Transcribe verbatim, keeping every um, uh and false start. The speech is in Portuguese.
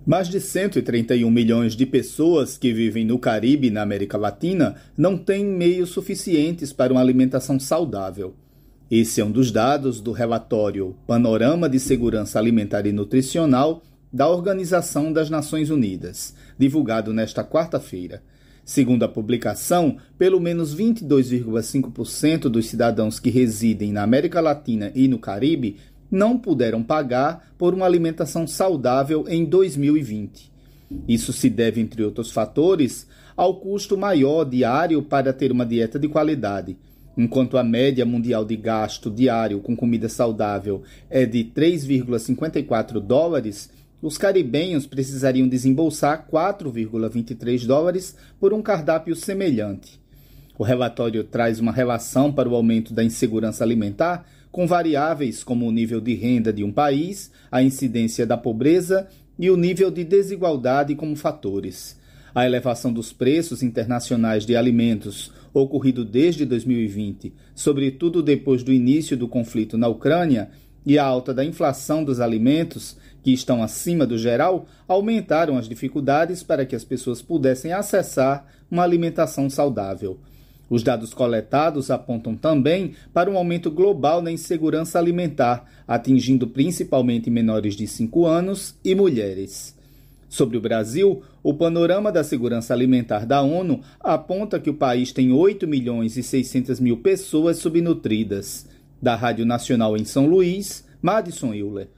Mais de cento e trinta e um milhões de pessoas que vivem no Caribe e na América Latina não têm meios suficientes para uma alimentação saudável. Esse é um dos dados do relatório Panorama de Segurança Alimentar e Nutricional da Organização das Nações Unidas, divulgado nesta quarta-feira. Segundo a publicação, pelo menos vinte e dois vírgula cinco por cento dos cidadãos que residem na América Latina e no Caribe não puderam pagar por uma alimentação saudável em dois mil e vinte. Isso se deve, entre outros fatores, ao custo maior diário para ter uma dieta de qualidade. Enquanto a média mundial de gasto diário com comida saudável é de três vírgula cinquenta e quatro dólares, os caribenhos precisariam desembolsar quatro vírgula vinte e três dólares por um cardápio semelhante. O relatório traz uma relação para o aumento da insegurança alimentar com variáveis como o nível de renda de um país, a incidência da pobreza e o nível de desigualdade como fatores. A elevação dos preços internacionais de alimentos, ocorrido desde dois mil e vinte, sobretudo depois do início do conflito na Ucrânia, e a alta da inflação dos alimentos, que estão acima do geral, aumentaram as dificuldades para que as pessoas pudessem acessar uma alimentação saudável. Os dados coletados apontam também para um aumento global na insegurança alimentar, atingindo principalmente menores de cinco anos e mulheres. Sobre o Brasil, o Panorama da Segurança Alimentar da ONU aponta que o país tem oito milhões e seiscentas mil pessoas subnutridas. Da Rádio Nacional em São Luís, Madison Euler.